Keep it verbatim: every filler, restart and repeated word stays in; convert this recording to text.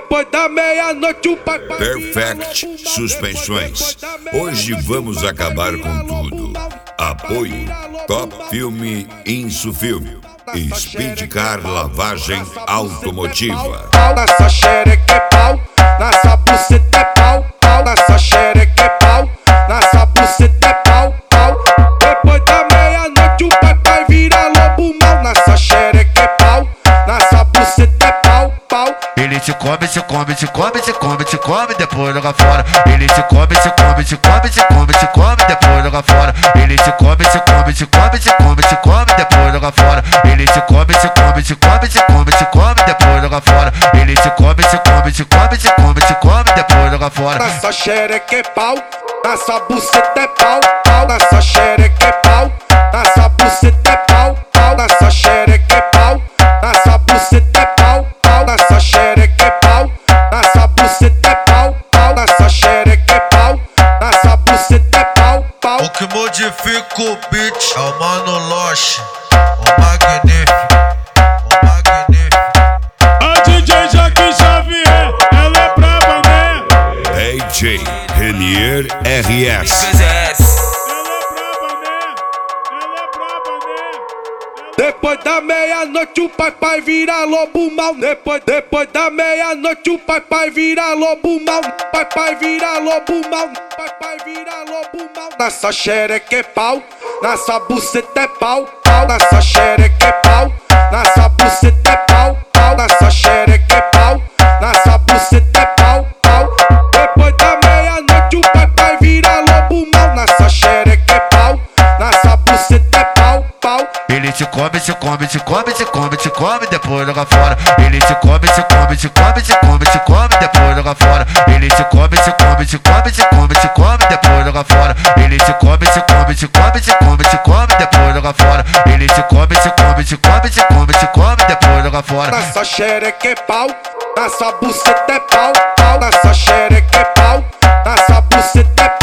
Depois da meia-noite o pai pai Perfect Suspensões. Hoje vamos acabar com tudo. Apoio Top Filme Insufilme e Speed Car Lavagem Automotiva. Pau nessa xereca é pau, nessa buceta é pau. Pau nessa xereca é pau, nessa buceta é pau, pau. Depois da meia-noite o pai pai vira lobo mal. Nessa xereca é pau, nessa buceta é pau, pau. Ele te come, te come, te come, te come, te come, depois joga fora. Ele te come, te come, te come, te come, te come, depois joga fora. Ele te come, te come, te come, te come, te come, depois joga fora. Ele te come, te come, te come, te come, te come, depois joga fora. Ele te come, te come, te come, te come, te come, depois joga fora. Nessa xereca é pau, nessa buceta é pau, pau. Nessa xereca é pau, nessa buceta é pau, pau. Nessa xereca é pau, nessa buceta é pau, pau. Nessa xereca é pau, nessa buceta é pau, pau. Nessa xereca é pau, nessa buceta é pau, pau. O que modifica o beat é o Mano Loche, o magnífico, o magnífico. A D J Joaquim Xavier, ela é braba, né? D J Renier R S. Ela é braba, né? Ela é braba, né? Depois da meia-noite o pai pai vira lobo mal. Depois, depois da meia-noite o pai pai vira lobo mal. Pai pai vira lobo mal. Pai pai vira lobo mal. Nessa xereca é pau, nessa buceta é pau, pau. Nessa xereca é pau, nessa buceta é pau, pau. Nessa xereca é pau, nessa buceta é pau, pau. Depois da meia-noite o pai pai vira lobo mal. Nessa xereca é pau, nessa buceta é pau, pau. Ele te come, te come, te come, te come, te come, depois joga fora. Ele te come, te come, te come, te come, te come, depois joga fora. Ele te come, te come, te come, te come, te come, depois joga fora. Ele te come, te come, te come, te come, te come, depois joga fora. Ele te come, te come, te come, te come, te come, depois joga fora. Nessa xereca é pau, nessa buceta é pau, pau. Nessa xereca é pau, nessa buceta é pau.